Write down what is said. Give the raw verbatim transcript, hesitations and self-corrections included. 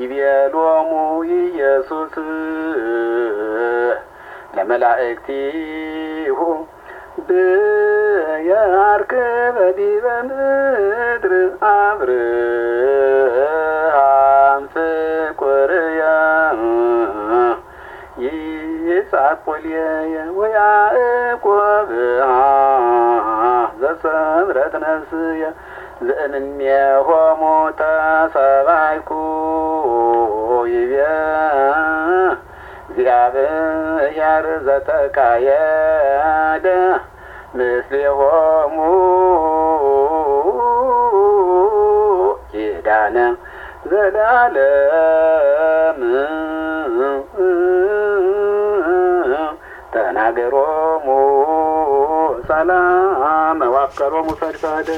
ይቤሎሙ ኢየሱስ ለመላእክቲሁ በያርክበ ዲበ ምድር አብርሃም ፍቁርየ ይስሐቅ ወልየ ወያዕቆብ ዘሰምረት ነፍስየ ዘእምኔሆሙ ተሰባይኩ ይቤ እግዚአብሔር ዘተካየደ ምስሌሆሙ ኪዳነ ዘላለም ተናገሮሙ ሰላም ወአፍቀሮሙ ፈድፋደ